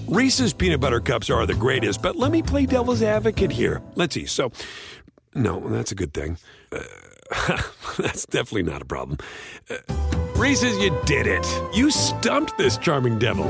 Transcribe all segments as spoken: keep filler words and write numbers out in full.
Reese's Peanut Butter Cups are the greatest, but let me play devil's advocate here. Let's see. So, no, that's a good thing. Uh, that's definitely not a problem. Uh, Reese's, you did it. You stumped this charming devil.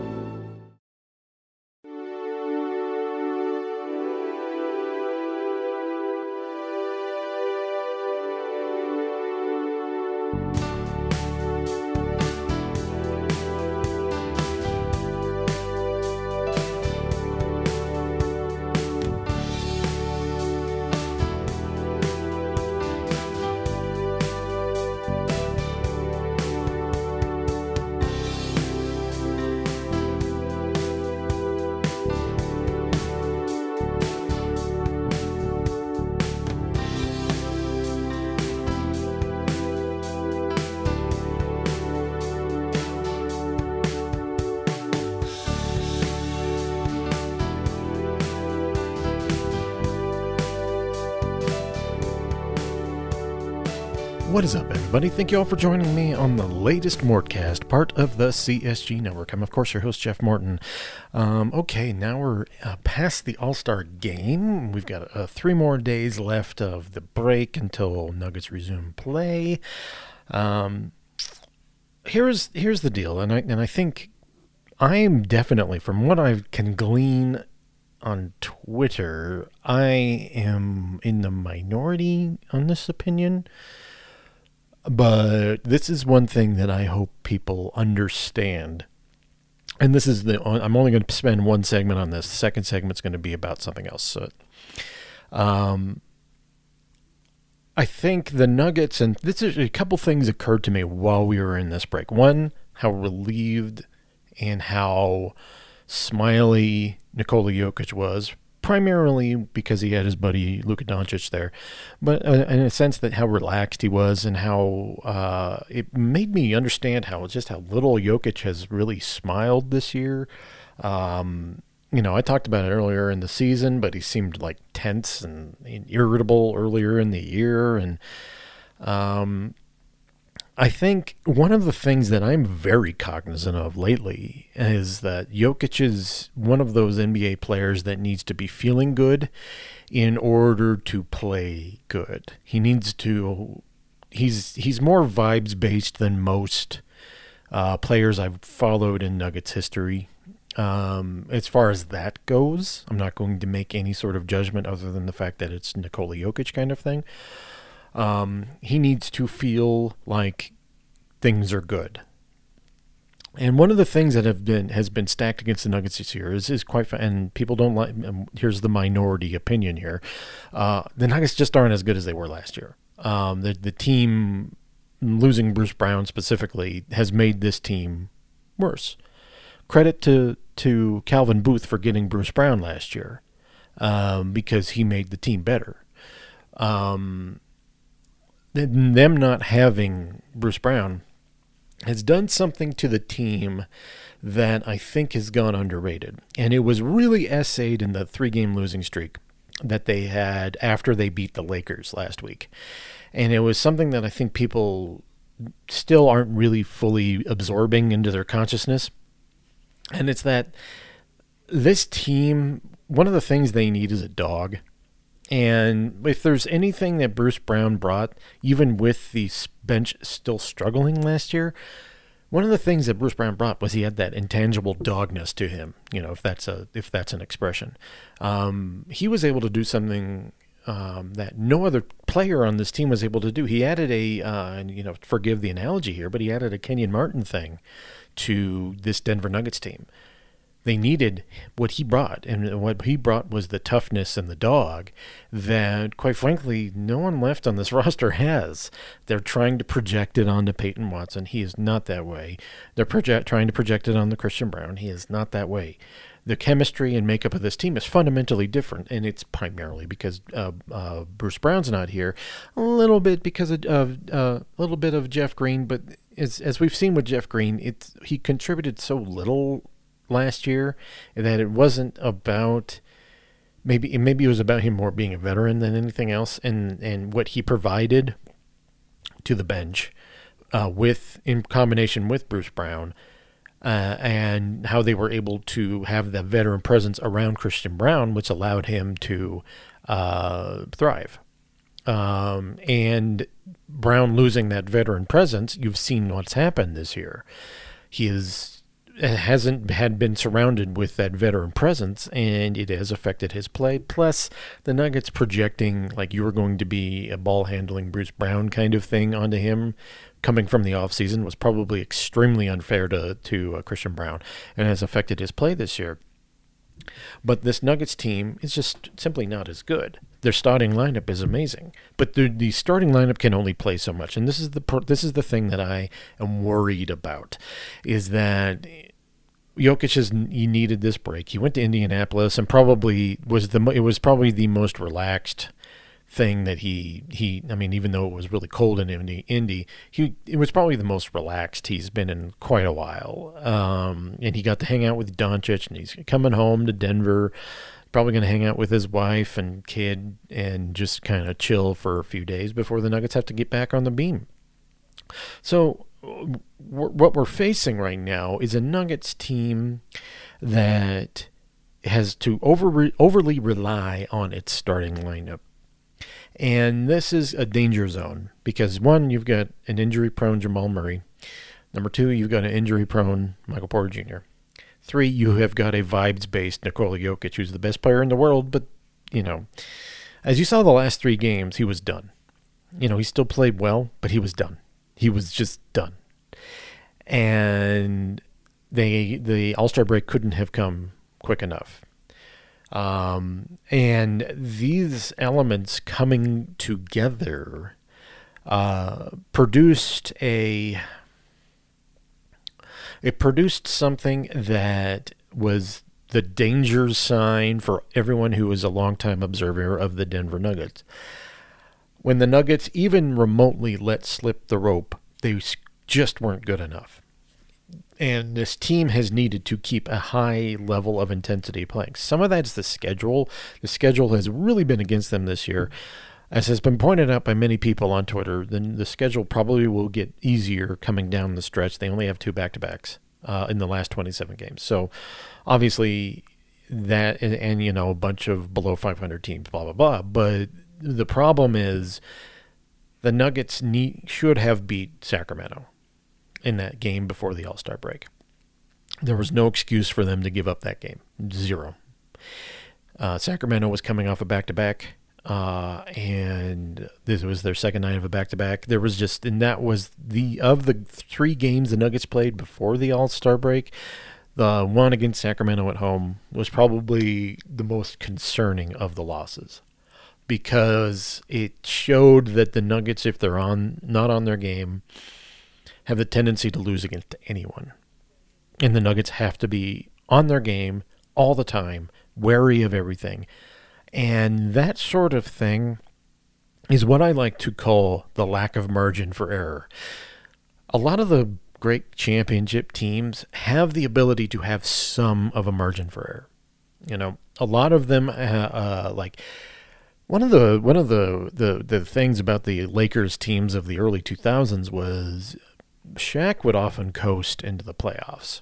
What is up, everybody? Thank you all for joining me on the latest Mortcast, part of the C S G Network. I'm, of course, your host, Jeff Morton. Um, okay, now we're uh, past the All-Star Game. We've got uh, three more days left of the break until Nuggets resume play. Um, here's here's the deal, and I and I think I'm definitely, from what I can glean on Twitter, I am in the minority on this opinion. But this is one thing that I hope people understand. And this is the, I'm only going to spend one segment on this. The second segment's going to be about something else. So, um, I think the Nuggets, and this is a couple things occurred to me while we were in this break. One, how relieved and how smiley Nikola Jokic was, primarily because he had his buddy Luka Doncic there, but uh, in a sense that how relaxed he was and how uh, it made me understand how just how little Jokic has really smiled this year. Um, you know, I talked about it earlier in the season, but he seemed like tense and, and irritable earlier in the year. And um, I think one of the things that I'm very cognizant of lately is that Jokic is one of those N B A players that needs to be feeling good in order to play good. He needs to, he's he's more vibes based than most uh, players I've followed in Nuggets history. Um, as far as that goes, I'm not going to make any sort of judgment other than the fact that it's Nikola Jokic kind of thing. Um, he needs to feel like things are good. And one of the things that have been has been stacked against the Nuggets this year is, is quite fun, and people don't like, um, here's the minority opinion here. Uh, the Nuggets just aren't as good as they were last year. Um, the, the team, losing Bruce Brown specifically, has made this team worse. Credit to, to Calvin Booth for getting Bruce Brown last year, um, because he made the team better. Um, them not having Bruce Brown has done something to the team that I think has gone underrated. And it was really essayed in the three-game losing streak that they had after they beat the Lakers last week. And it was something that I think people still aren't really fully absorbing into their consciousness. And it's that this team, one of the things they need is a dog. And if there's anything that Bruce Brown brought, even with the bench still struggling last year, one of the things that Bruce Brown brought was he had that intangible dogness to him, you know, if that's a if that's an expression. Um, he was able to do something um, that no other player on this team was able to do. He added a, uh, and you know, forgive the analogy here, but he added a Kenyon Martin thing to this Denver Nuggets team. They needed what he brought, and what he brought was the toughness and the dog that, quite frankly, no one left on this roster has. They're trying to project it onto Peyton Watson. He is not that way. They're project, trying to project it on the Christian Brown. He is not that way. The chemistry and makeup of this team is fundamentally different, and it's primarily because uh, uh, Bruce Brown's not here, a little bit because of uh, a little bit of Jeff Green, but as as we've seen with Jeff Green, it's he contributed so little last year that it wasn't about maybe maybe it was about him more being a veteran than anything else, and and what he provided to the bench uh, with in combination with Bruce Brown uh, and how they were able to have the veteran presence around Christian Braun, which allowed him to uh, thrive. Um, and Braun losing that veteran presence, you've seen what's happened this year. He is hasn't had been surrounded with that veteran presence, and it has affected his play. Plus, the Nuggets projecting like you were going to be a ball-handling Bruce Brown kind of thing onto him coming from the offseason was probably extremely unfair to, to uh, Christian Braun, and has affected his play this year. But this Nuggets team is just simply not as good. Their starting lineup is amazing, but the, the starting lineup can only play so much. And this is the this is the thing that I am worried about, is that Jokic has he needed this break. He went to Indianapolis and probably was the it was probably the most relaxed thing that he he. I mean, even though it was really cold in Indy, Indy he it was probably the most relaxed he's been in quite a while. Um, and he got to hang out with Doncic, and he's coming home to Denver. Probably going to hang out with his wife and kid and just kind of chill for a few days before the Nuggets have to get back on the beam. So w- what we're facing right now is a Nuggets team that has to over overly rely on its starting lineup. And this is a danger zone because, one, you've got an injury-prone Jamal Murray. Number two, you've got an injury-prone Michael Porter Junior Three, you have got a vibes-based Nikola Jokic, who's the best player in the world, but, you know, as you saw the last three games, he was done. You know, he still played well, but he was done. He was just done. And they the All-Star break couldn't have come quick enough. Um, and these elements coming together uh, produced a... It produced something that was the danger sign for everyone who was a longtime observer of the Denver Nuggets. When the Nuggets even remotely let slip the rope, they just weren't good enough. And this team has needed to keep a high level of intensity playing. Some of that's the schedule. The schedule has really been against them this year. As has been pointed out by many people on Twitter, then the schedule probably will get easier coming down the stretch. They only have two back-to-backs uh, in the last twenty-seven games. So obviously that, and, and you know, a bunch of below five hundred teams, blah, blah, blah. But the problem is the Nuggets need, should have beat Sacramento in that game before the All-Star break. There was no excuse for them to give up that game. Zero. Uh, Sacramento was coming off a back-to-back. Uh, and this was their second night of a back-to-back. There was just, and that was the, of the three games the Nuggets played before the All-Star break, the one against Sacramento at home was probably the most concerning of the losses, because it showed that the Nuggets, if they're on, not on their game, have the tendency to lose against anyone. And the Nuggets have to be on their game all the time, wary of everything. And that sort of thing is what I like to call the lack of margin for error. A lot of the great championship teams have the ability to have some of a margin for error. You know, a lot of them, uh, uh, like one of the one of the, the the things about the Lakers teams of the early two thousands was Shaq would often coast into the playoffs.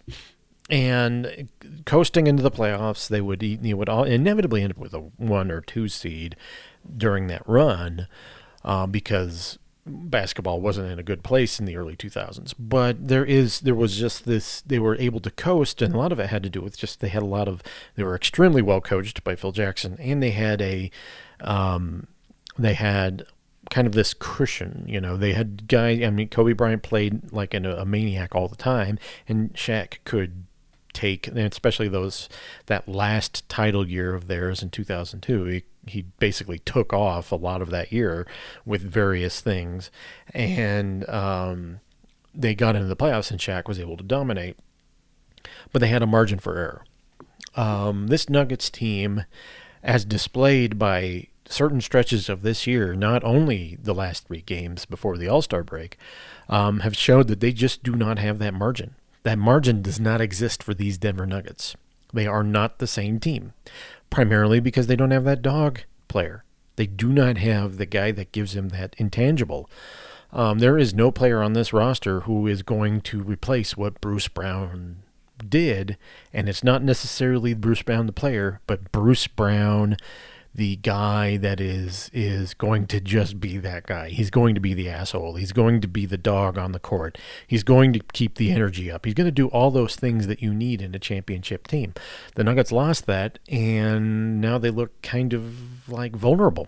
And coasting into the playoffs, they would you would all inevitably end up with a one or two seed during that run, uh, because basketball wasn't in a good place in the early two thousands. But there is there was just this, they were able to coast, and a lot of it had to do with just they had a lot of they were extremely well coached by Phil Jackson, and they had a um, they had kind of this cushion, you know. They had guys. I mean, Kobe Bryant played like an, a maniac all the time, and Shaq could take, and especially those that last title year of theirs in two thousand two, he, he basically took off a lot of that year with various things, and um, they got into the playoffs, and Shaq was able to dominate, but they had a margin for error. Um, this Nuggets team, as displayed by certain stretches of this year, not only the last three games before the All-Star break, um, have showed that they just do not have that margin. That margin does not exist for these Denver Nuggets. They are not the same team, primarily because they don't have that dog player. They do not have the guy that gives him that intangible. Um, there is no player on this roster who is going to replace what Bruce Brown did, and it's not necessarily Bruce Brown the player, but Bruce Brown, the guy that is is going to just be that guy. He's going to be the asshole. He's going to be the dog on the court. He's going to keep the energy up. He's going to do all those things that you need in a championship team. The Nuggets lost that, and now they look kind of like vulnerable.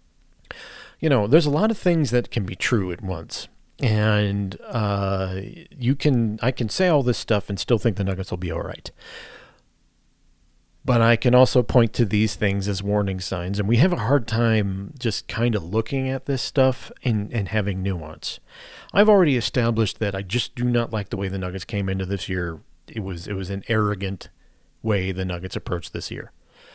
You know, there's a lot of things that can be true at once. And uh, you can, I can say all this stuff and still think the Nuggets will be all right. But I can also point to these things as warning signs, and we have a hard time just kind of looking at this stuff and, and having nuance. I've already established that I just do not like the way the Nuggets came into this year. It was it was an arrogant way the Nuggets approached this year.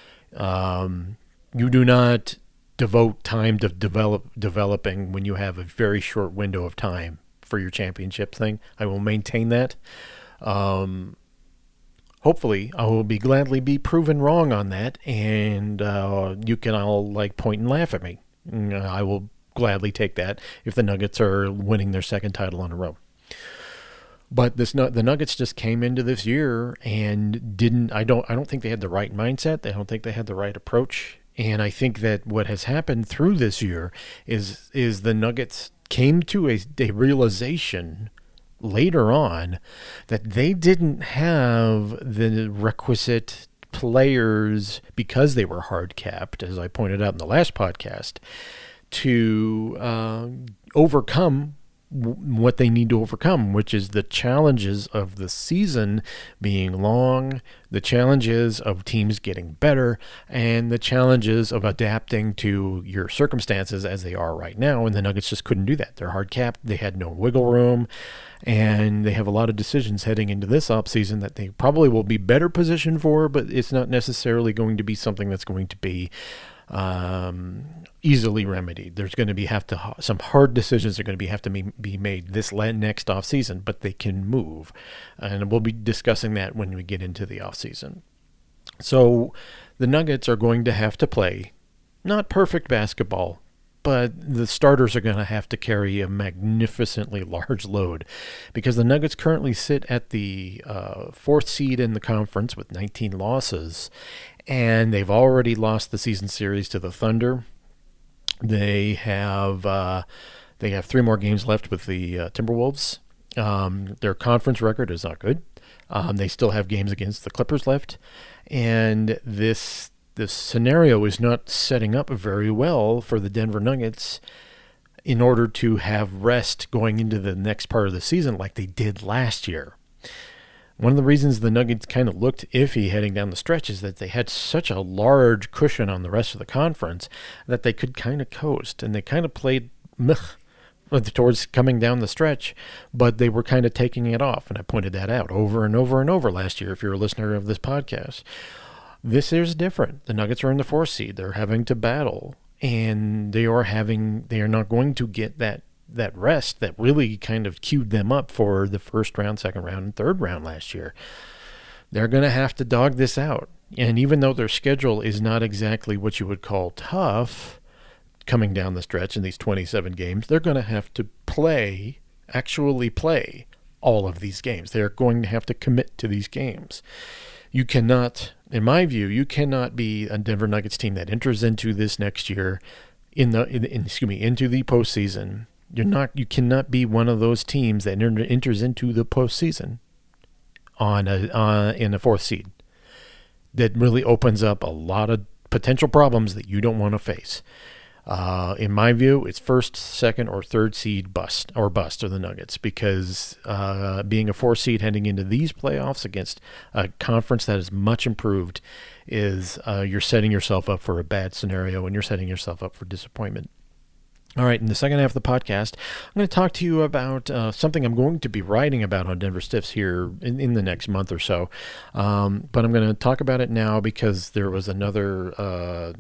Um, you do not devote time to develop developing when you have a very short window of time for your championship thing. I will maintain that. Um, hopefully, I will be gladly be proven wrong on that, and uh, you can all like point and laugh at me. I will gladly take that if the Nuggets are winning their second title in a row. But this the Nuggets just came into this year and didn't. I don't. I don't think they had the right mindset. I don't think they had the right approach. And I think that what has happened through this year is is the Nuggets came to a, a realization later on that they didn't have the requisite players, because they were hard capped, as I pointed out in the last podcast, to uh, overcome what they need to overcome, which is the challenges of the season being long, the challenges of teams getting better, and the challenges of adapting to your circumstances as they are right now. And the Nuggets just couldn't do that. They're hard capped. They had no wiggle room, and they have a lot of decisions heading into this offseason that they probably will be better positioned for, but it's not necessarily going to be something that's going to be um, easily remedied. There's going to be have to some hard decisions are going to be have to be, be made this next off season, but they can move, and we'll be discussing that when we get into the off season. So the Nuggets are going to have to play not perfect basketball, but the starters are going to have to carry a magnificently large load, because the Nuggets currently sit at the uh, fourth seed in the conference with nineteen losses, and they've already lost the season series to the Thunder. They have uh, they have three more games left with the uh, Timberwolves. Um, their conference record is not good. Um, they still have games against the Clippers left, and this this scenario is not setting up very well for the Denver Nuggets in order to have rest going into the next part of the season like they did last year. One of the reasons the Nuggets kind of looked iffy heading down the stretch is that they had such a large cushion on the rest of the conference that they could kind of coast, and they kind of played meh towards coming down the stretch, but they were kind of taking it off, and I pointed that out over and over and over last year if you're a listener of this podcast. This is different. The Nuggets are in the fourth seed. They're having to battle, and they are having they are not going to get that that rest that really kind of queued them up for the first round, second round, and third round last year. They're going to have to dog this out. And even though their schedule is not exactly what you would call tough coming down the stretch in these twenty-seven games, they're going to have to play, actually play all of these games. They're going to have to commit to these games. You cannot, in my view, you cannot be a Denver Nuggets team that enters into this next year in the, in, in, excuse me, into the postseason. You're not. You cannot be one of those teams that enter, enters into the postseason on a uh, in a fourth seed. That really opens up a lot of potential problems that you don't want to face. Uh, in my view, it's first, second, or third seed bust or bust of the Nuggets, because uh, being a fourth seed heading into these playoffs against a conference that is much improved is uh, you're setting yourself up for a bad scenario, and you're setting yourself up for disappointment. All right, in the second half of the podcast, I'm going to talk to you about uh, something I'm going to be writing about on Denver Stiffs here in, in the next month or so. Um, but I'm going to talk about it now because there was another uh,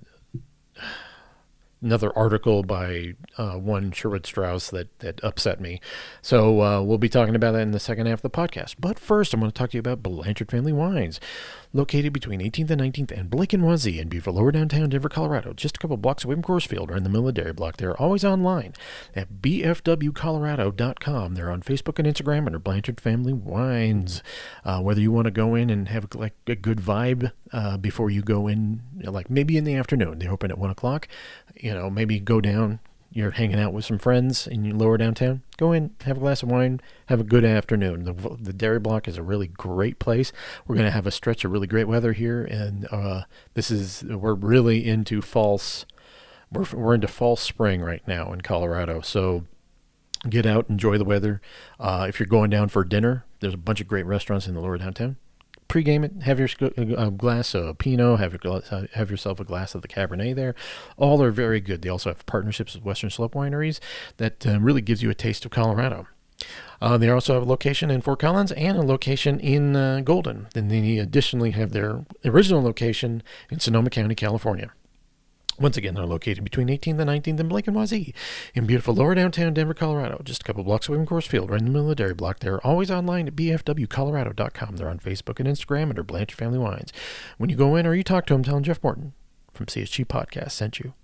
another article by uh, one Sherwood Strauss that, that upset me. So uh, we'll be talking about that in the second half of the podcast. But first, I'm going to talk to you about Blanchard Family Wines. located between eighteenth and nineteenth and Blake and Wazee in beautiful lower downtown Denver, Colorado, just a couple blocks away from Coors Field, right in the middle of the dairy block. They're always online at b f w colorado dot com. They're on Facebook and Instagram under Blanchard Family Wines. Uh, whether you want to go in and have like a good vibe uh, before you go in, like maybe in the afternoon, they open at one o'clock, you know, maybe go down. You're hanging out with some friends in your lower downtown, go in, have a glass of wine, have a good afternoon. The, the dairy block is a really great place. We're going to have a stretch of really great weather here, and uh, this is, we're really into false, we're, we're into fall spring right now in Colorado, so get out, enjoy the weather. Uh, if you're going down for dinner, there's a bunch of great restaurants in the lower downtown. Pre-game it, have your a glass of Pinot, have your have yourself a glass of the Cabernet there. All are very good. They also have partnerships with Western Slope Wineries that uh, really gives you a taste of Colorado. Uh, they also have a location in Fort Collins and a location in uh, Golden. Then they additionally have their original location in Sonoma County, California. Once again, they're located between eighteenth and nineteenth and Blake and Wazee in beautiful lower downtown Denver, Colorado, just a couple blocks away from Coors Field, right in the middle of the dairy block. They're always online at b f w colorado dot com. They're on Facebook and Instagram under Blanchard Family Wines. When you go in or you talk to them, tell them Jeff Morton from C S G Podcast sent you.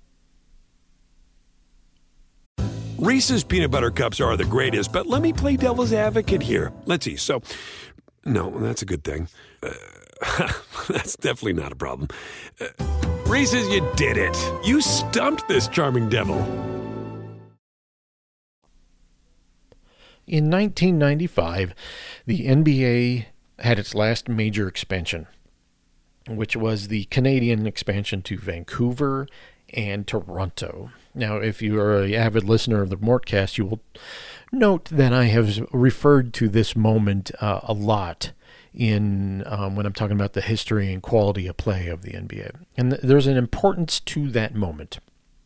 Reese's Peanut Butter Cups are the greatest, but let me play devil's advocate here. Let's see. So, no, that's a good thing. Uh, that's definitely not a problem. Uh, Reese's, you did it. You stumped this charming devil. In nineteen ninety-five, the N B A had its last major expansion, which was the Canadian expansion to Vancouver and Toronto. Now, if you are an avid listener of the Mortcast, you will note that I have referred to this moment uh, a lot in um, when I'm talking about the history and quality of play of the N B A. And th- there's an importance to that moment.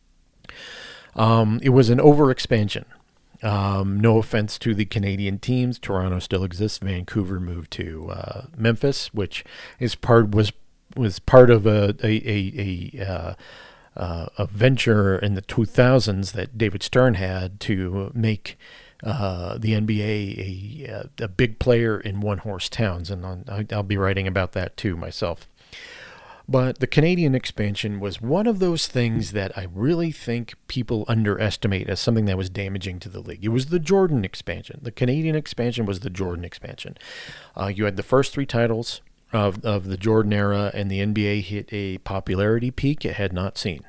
Um, it was an overexpansion. Um, no offense to the Canadian teams. Toronto still exists. Vancouver moved to uh, Memphis, which is part was was part of a a a, a, uh, uh, a venture in the two thousands that David Stern had to make Uh, the N B A a, a big player in one-horse towns, and I'll, I'll be writing about that too myself. But the Canadian expansion was one of those things that I really think people underestimate as something that was damaging to the league. It was the Jordan expansion. The Canadian expansion was the Jordan expansion. Uh, you had the first three titles of, of the Jordan era, and the N B A hit a popularity peak it had not seen.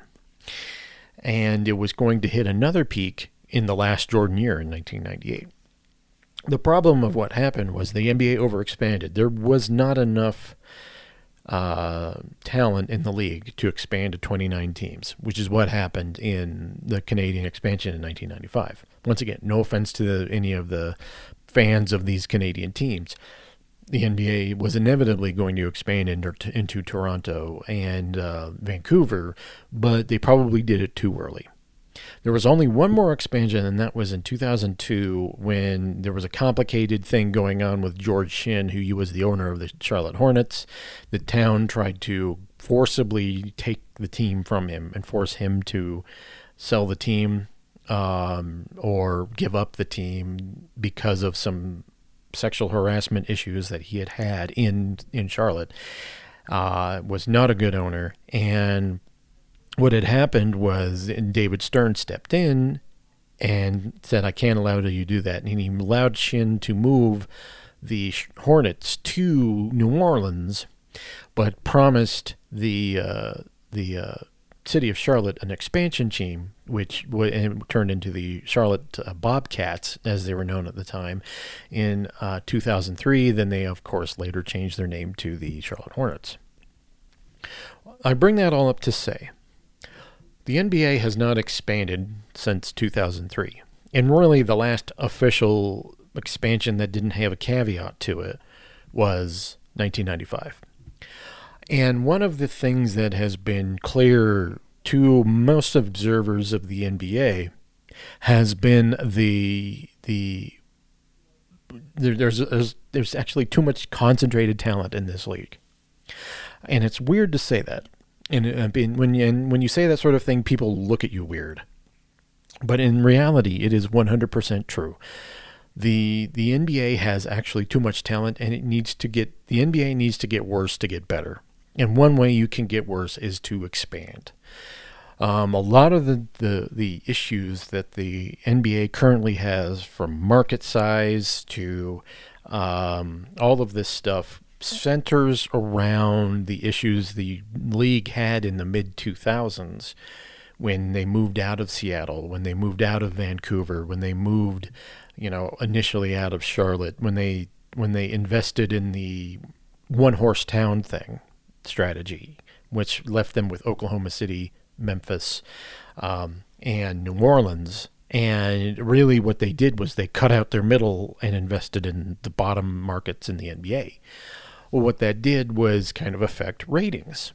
And it was going to hit another peak in the last Jordan year in nineteen ninety-eight. The problem of what happened was the N B A overexpanded. There was not enough uh, talent in the league to expand to twenty-nine teams, which is what happened in the Canadian expansion in nineteen ninety-five. Once again, no offense to the, any of the fans of these Canadian teams. The N B A was inevitably going to expand into, into Toronto and uh, Vancouver, but they probably did it too early. There was only one more expansion, and that was in two thousand two when there was a complicated thing going on with George Shinn, who was the owner of the Charlotte Hornets. The town tried to forcibly take the team from him and force him to sell the team um, or give up the team because of some sexual harassment issues that he had had in, in Charlotte. Uh, was not a good owner, and what had happened was David Stern stepped in and said, I can't allow you to do that. And he allowed Shinn to move the Hornets to New Orleans, but promised the uh, the uh, city of Charlotte an expansion team, which w- turned into the Charlotte uh, Bobcats, as they were known at the time, in uh, two thousand three. Then they, of course, later changed their name to the Charlotte Hornets. I bring that all up to say, the N B A has not expanded since two thousand three. And really the last official expansion that didn't have a caveat to it was nineteen ninety-five. And one of the things that has been clear to most observers of the N B A has been the the there, there's, there's there's actually too much concentrated talent in this league. And it's weird to say that. And, and when you and when you say that sort of thing, people look at you weird. But in reality, it is one hundred percent true. The the N B A has actually too much talent, and it needs to get the N B A needs to get worse to get better. And one way you can get worse is to expand. Um, a lot of the, the, the issues that the N B A currently has, from market size to um, all of this stuff, centers around the issues the league had in the mid two thousands when they moved out of Seattle, when they moved out of Vancouver, when they moved, you know, initially out of Charlotte, when they when they invested in the one horse town thing strategy, which left them with Oklahoma City, Memphis, um, and New Orleans. And really what they did was they cut out their middle and invested in the bottom markets in the N B A. Well, what that did was kind of affect ratings.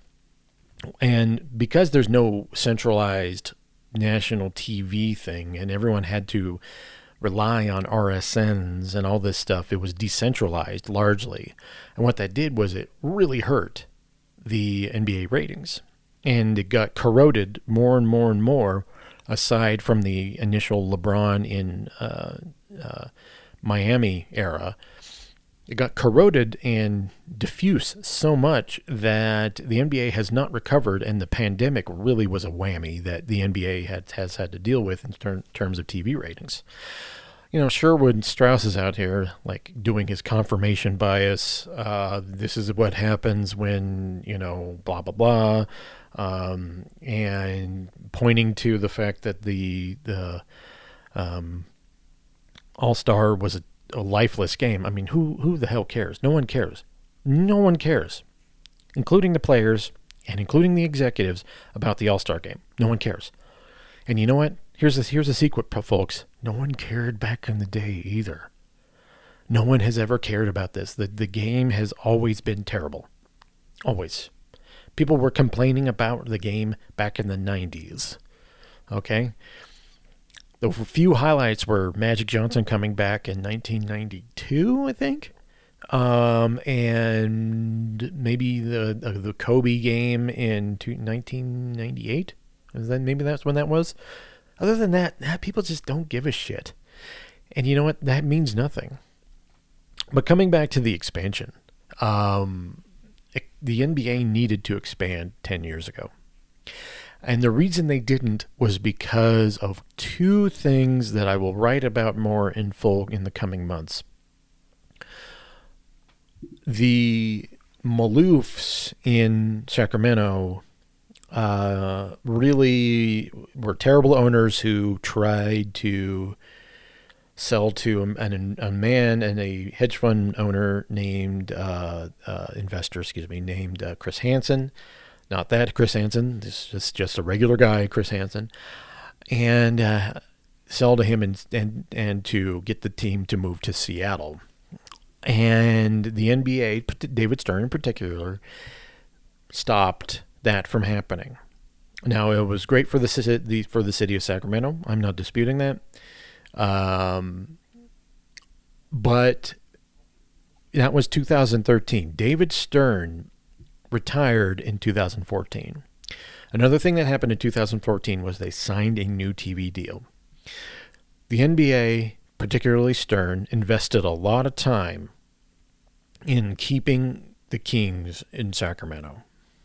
And because there's no centralized national T V thing and everyone had to rely on R S Ns and all this stuff, it was decentralized largely. And what that did was it really hurt the N B A ratings. And it got corroded more and more and more, aside from the initial LeBron in uh, uh, Miami era. It got corroded and diffuse so much that the N B A has not recovered, and the pandemic really was a whammy that the N B A had, has had to deal with in ter- terms of T V ratings. You know, Sherwood Strauss is out here, like, doing his confirmation bias. Uh, this is what happens when, you know, blah, blah, blah. Um, and pointing to the fact that the the um, All-Star was a, a lifeless game. I mean, who who the hell cares? No one cares. No one cares, including the players and including the executives, about the All-Star game. No one cares. And you know what? Here's a, here's a secret, folks. No one cared back in the day either. No one has ever cared about this. The, the game has always been terrible. Always. People were complaining about the game back in the nineties. Okay? The few highlights were Magic Johnson coming back in nineteen ninety-two, I think. Um, and maybe the the, the Kobe game in nineteen ninety-eight. Is that, maybe that's when that was? Other than that, that, people just don't give a shit. And you know what? That means nothing. But coming back to the expansion, um, it, the N B A needed to expand ten years ago. And the reason they didn't was because of two things that I will write about more in full in the coming months. The Maloofs in Sacramento Uh, really were terrible owners who tried to sell to a, an, a man and a hedge fund owner named, uh, uh, investor, excuse me, named uh, Chris Hansen. Not that Chris Hansen, this is just a regular guy, Chris Hansen. And uh, sell to him and, and, and to get the team to move to Seattle. And the N B A, David Stern in particular, stopped that from happening. Now, it was great for the, the for the city of Sacramento. I'm not disputing that. Um, but that was two thousand thirteen. David Stern retired in two thousand fourteen. Another thing that happened in two thousand fourteen was they signed a new T V deal. The N B A, particularly Stern, invested a lot of time in keeping the Kings in Sacramento.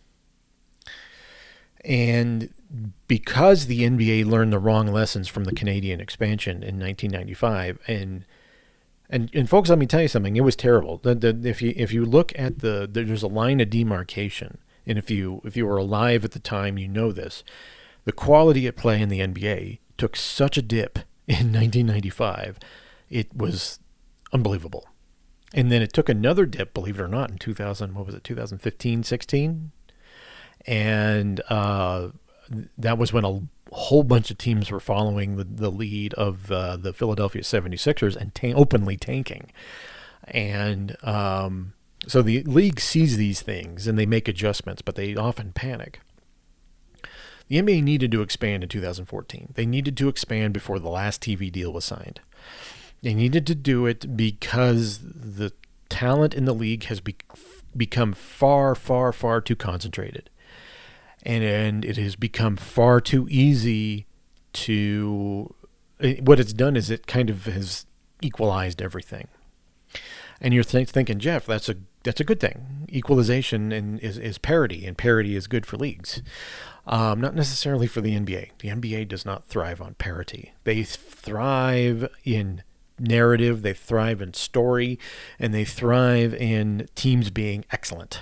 And because the N B A learned the wrong lessons from the Canadian expansion in nineteen ninety-five, and and and folks, let me tell you something. It was terrible. The, the, if you if you look at the there's a line of demarcation, and if you if you were alive at the time, you know this. The quality at play in the N B A took such a dip in nineteen ninety-five, it was unbelievable. And then it took another dip, believe it or not, in two thousand. What was it? twenty fifteen, sixteen. And uh, that was when a whole bunch of teams were following the, the lead of uh, the Philadelphia seventy-sixers and ta- openly tanking. And um, so the league sees these things and they make adjustments, but they often panic. The N B A needed to expand in two thousand fourteen. They needed to expand before the last T V deal was signed. They needed to do it because the talent in the league has be- become far, far, far too concentrated. And, and it has become far too easy to... What it's done is it kind of has equalized everything. And you're th- thinking, Jeff, that's a that's a good thing. Equalization and is, is parity, and parity is good for leagues. Um, not necessarily for the N B A. The N B A does not thrive on parity. They thrive in narrative, they thrive in story, and they thrive in teams being excellent.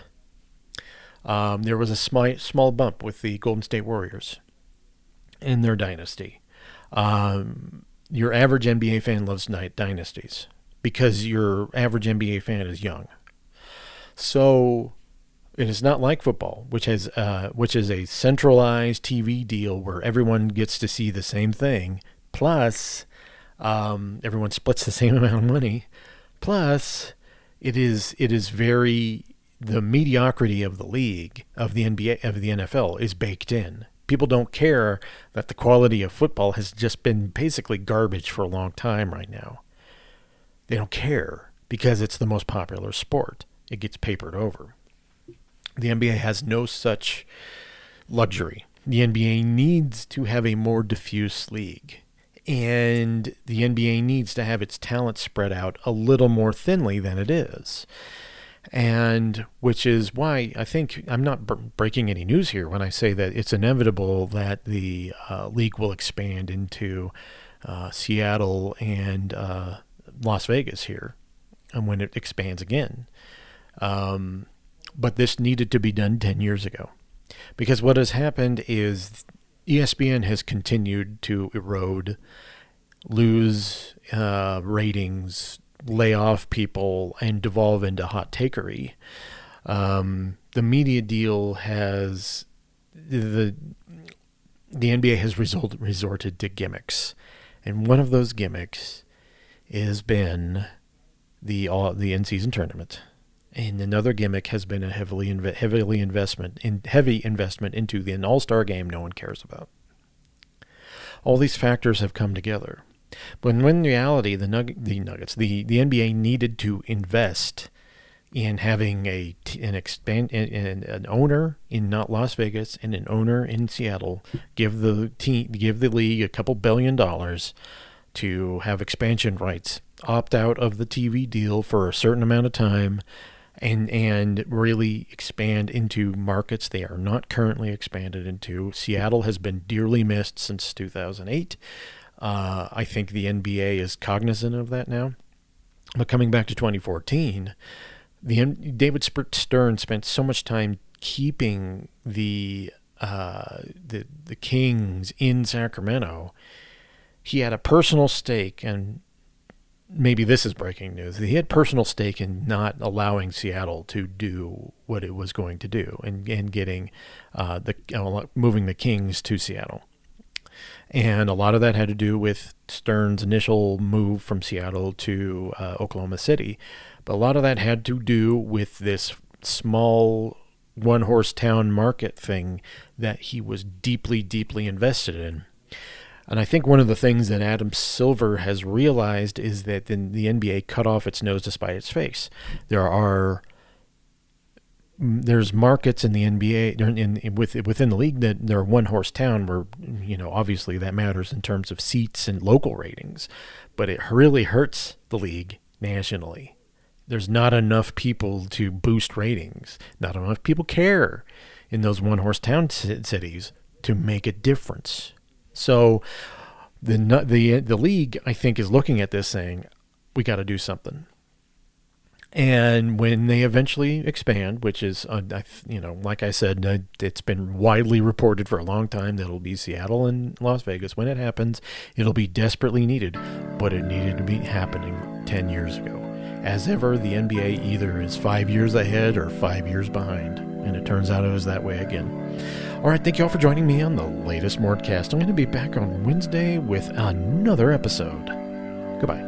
Um, there was a smi- small bump with the Golden State Warriors in their dynasty. Um, your average N B A fan loves dynasties because your average N B A fan is young. So it is not like football, which has uh, which is a centralized T V deal where everyone gets to see the same thing. Plus, um, everyone splits the same amount of money. Plus, it is it is very the mediocrity of the league of the N B A of the N F L is baked in. People don't care that the quality of football has just been basically garbage for a long time right now. They don't care because it's the most popular sport. It gets papered over. The N B A has no such luxury. The N B A needs to have a more diffuse league. And the N B A needs to have its talent spread out a little more thinly than it is. And which is why I think I'm not b- breaking any news here when I say that it's inevitable that the uh, league will expand into uh, Seattle and uh, Las Vegas here, and when it expands again. Um, but this needed to be done ten years ago, because what has happened is E S P N has continued to erode, lose uh, ratings, lay off people, and devolve into hot takery. Um, the media deal has the the N B A has result, resorted to gimmicks, and one of those gimmicks has been the all, the in-season tournament. And another gimmick has been a heavily inv- heavily investment in heavy investment into the an all-star game no one cares about. All these factors have come together, but when in reality, the nug- the Nuggets, the, the N B A needed to invest in having a an expand an, an owner in not Las Vegas and an owner in Seattle, give the team give the league a couple billion dollars to have expansion rights, opt out of the T V deal for a certain amount of time, and and really expand into markets they are not currently expanded into. Seattle has been dearly missed since two thousand eight. Uh, I think the N B A is cognizant of that now. But coming back to twenty fourteen, the David Stern spent so much time keeping the uh, the the Kings in Sacramento. He had a personal stake, and maybe this is breaking news. He had personal stake in not allowing Seattle to do what it was going to do, and, and getting uh, the uh, moving the Kings to Seattle. And a lot of that had to do with Stern's initial move from Seattle to uh, Oklahoma City, but a lot of that had to do with this small one-horse town market thing that he was deeply, deeply invested in. And I think one of the things that Adam Silver has realized is that the, the N B A cut off its nose to spite its face. There are there's markets in the N B A in, in with within the league that they're one horse town where, you know, obviously that matters in terms of seats and local ratings, but it really hurts the league nationally. There's not enough people to boost ratings. Not enough people care in those one horse town cities to make a difference. So the the the league, I think, is looking at this saying, we got to do something. And when they eventually expand, which is, uh, you know, like I said, uh, it's been widely reported for a long time that it'll be Seattle and Las Vegas. When it happens, it'll be desperately needed, but it needed to be happening ten years ago. As ever, the N B A either is five years ahead or five years behind, and it turns out it was that way again. All right, thank you all for joining me on the latest Mordcast. I'm going to be back on Wednesday with another episode. Goodbye.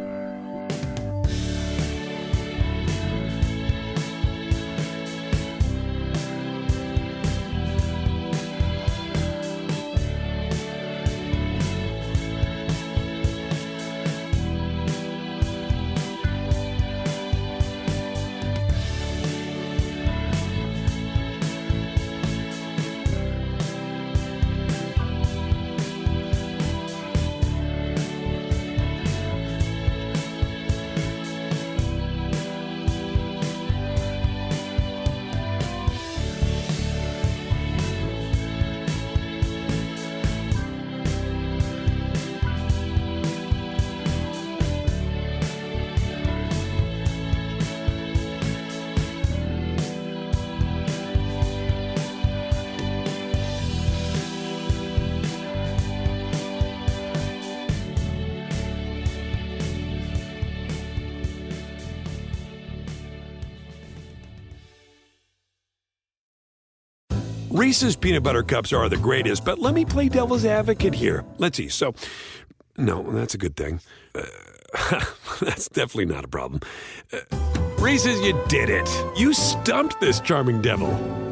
Reese's Peanut Butter Cups are the greatest, but let me play devil's advocate here. Let's see. So, no, that's a good thing. Uh, that's definitely not a problem. Uh, Reese's, you did it. You stumped this charming devil.